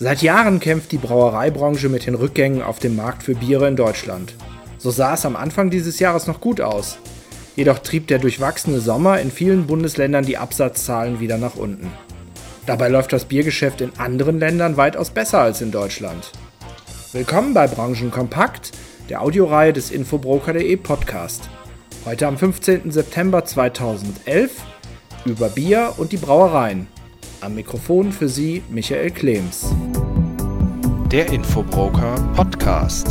Seit Jahren kämpft die Brauereibranche mit den Rückgängen auf dem Markt für Biere in Deutschland. So sah es am Anfang dieses Jahres noch gut aus. Jedoch trieb der durchwachsene Sommer in vielen Bundesländern die Absatzzahlen wieder nach unten. Dabei läuft das Biergeschäft in anderen Ländern weitaus besser als in Deutschland. Willkommen bei Branchenkompakt, der Audioreihe des Infobroker.de Podcast. Heute am 15. September 2011 über Bier und die Brauereien. Am Mikrofon für Sie Michael Klems. Der Infobroker Podcast.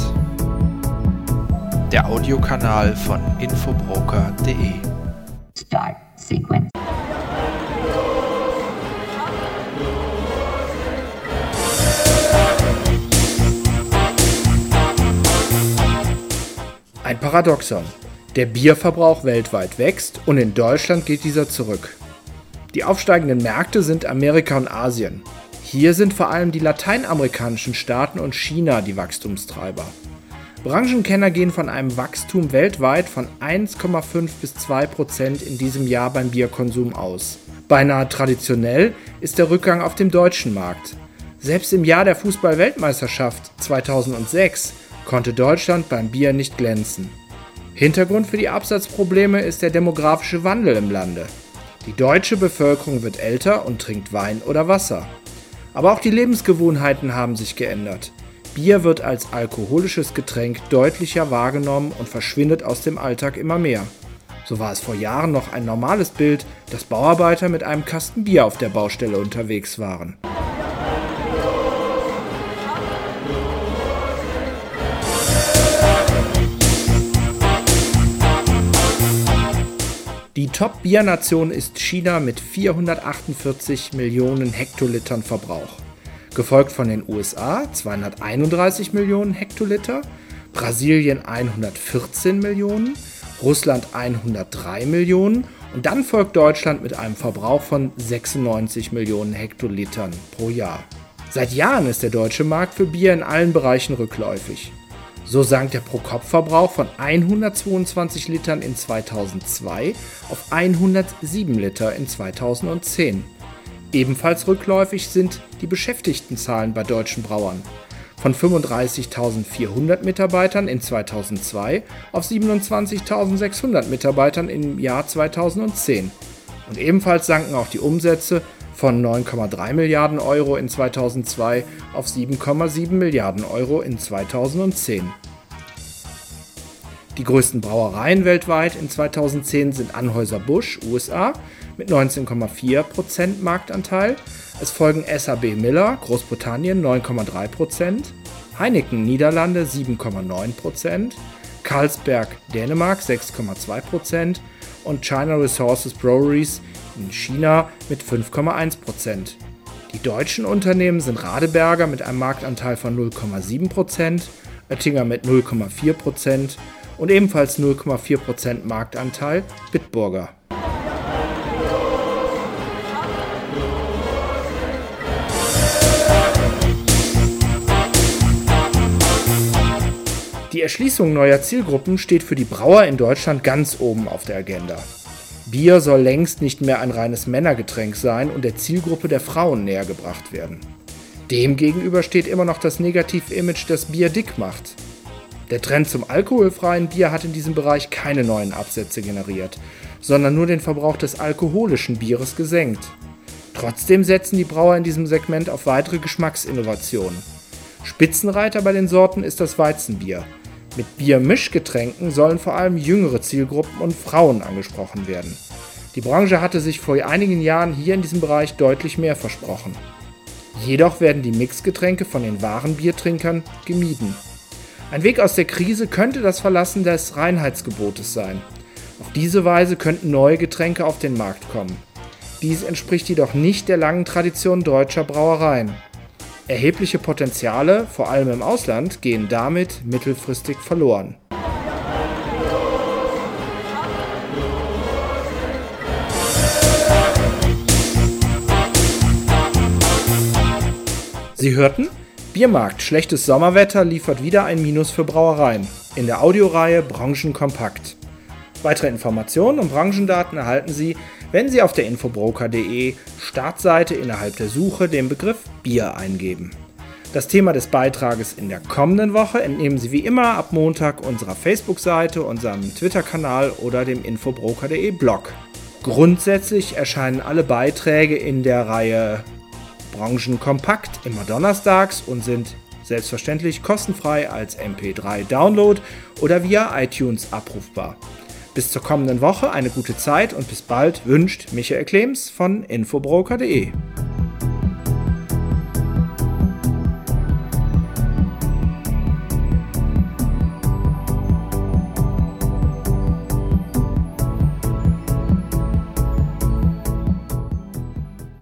Der Audiokanal von Infobroker.de. Start Sequence. Ein Paradoxon. Der Bierverbrauch weltweit wächst und in Deutschland geht dieser zurück. Die aufsteigenden Märkte sind Amerika und Asien. Hier sind vor allem die lateinamerikanischen Staaten und China die Wachstumstreiber. Branchenkenner gehen von einem Wachstum weltweit von 1,5 bis 2% in diesem Jahr beim Bierkonsum aus. Beinahe traditionell ist der Rückgang auf dem deutschen Markt. Selbst im Jahr der Fußball-Weltmeisterschaft 2006 konnte Deutschland beim Bier nicht glänzen. Hintergrund für die Absatzprobleme ist der demografische Wandel im Lande. Die deutsche Bevölkerung wird älter und trinkt Wein oder Wasser. Aber auch die Lebensgewohnheiten haben sich geändert. Bier wird als alkoholisches Getränk deutlicher wahrgenommen und verschwindet aus dem Alltag immer mehr. So war es vor Jahren noch ein normales Bild, dass Bauarbeiter mit einem Kasten Bier auf der Baustelle unterwegs waren. Die Top-Biernation ist China mit 448 Millionen Hektolitern Verbrauch, gefolgt von den USA 231 Millionen Hektoliter, Brasilien 114 Millionen, Russland 103 Millionen und dann folgt Deutschland mit einem Verbrauch von 96 Millionen Hektolitern pro Jahr. Seit Jahren ist der deutsche Markt für Bier in allen Bereichen rückläufig. So sank der Pro-Kopf-Verbrauch von 122 Litern in 2002 auf 107 Liter in 2010. Ebenfalls rückläufig sind die Beschäftigtenzahlen bei deutschen Brauern. Von 35.400 Mitarbeitern in 2002 auf 27.600 Mitarbeitern im Jahr 2010. Und ebenfalls sanken auch die Umsätze von 9,3 Milliarden Euro in 2002 auf 7,7 Milliarden Euro in 2010. Die größten Brauereien weltweit in 2010 sind Anheuser-Busch, USA, mit 19,4% Marktanteil. Es folgen SAB Miller, Großbritannien 9,3%, Heineken Niederlande 7,9%, Carlsberg Dänemark 6,2% und China Resources Breweries in China mit 5,1%. Die deutschen Unternehmen sind Radeberger mit einem Marktanteil von 0,7%, Oettinger mit 0,4% und ebenfalls 0,4% Marktanteil Bitburger. Die Erschließung neuer Zielgruppen steht für die Brauer in Deutschland ganz oben auf der Agenda. Bier soll längst nicht mehr ein reines Männergetränk sein und der Zielgruppe der Frauen näher gebracht werden. Demgegenüber steht immer noch das negative Image, das Bier dick macht. Der Trend zum alkoholfreien Bier hat in diesem Bereich keine neuen Absätze generiert, sondern nur den Verbrauch des alkoholischen Bieres gesenkt. Trotzdem setzen die Brauer in diesem Segment auf weitere Geschmacksinnovationen. Spitzenreiter bei den Sorten ist das Weizenbier. Mit Biermischgetränken sollen vor allem jüngere Zielgruppen und Frauen angesprochen werden. Die Branche hatte sich vor einigen Jahren hier in diesem Bereich deutlich mehr versprochen. Jedoch werden die Mixgetränke von den wahren Biertrinkern gemieden. Ein Weg aus der Krise könnte das Verlassen des Reinheitsgebotes sein. Auf diese Weise könnten neue Getränke auf den Markt kommen. Dies entspricht jedoch nicht der langen Tradition deutscher Brauereien. Erhebliche Potenziale, vor allem im Ausland, gehen damit mittelfristig verloren. Sie hörten, Biermarkt, schlechtes Sommerwetter liefert wieder ein Minus für Brauereien. In der Audioreihe Branchenkompakt. Weitere Informationen und Branchendaten erhalten Sie, wenn Sie auf der infobroker.de Startseite innerhalb der Suche den Begriff Bier eingeben. Das Thema des Beitrages in der kommenden Woche entnehmen Sie wie immer ab Montag unserer Facebook-Seite, unserem Twitter-Kanal oder dem infobroker.de Blog. Grundsätzlich erscheinen alle Beiträge in der Reihe Branchenkompakt immer donnerstags und sind selbstverständlich kostenfrei als MP3-Download oder via iTunes abrufbar. Bis zur kommenden Woche eine gute Zeit und bis bald wünscht Michael Klems von infobroker.de.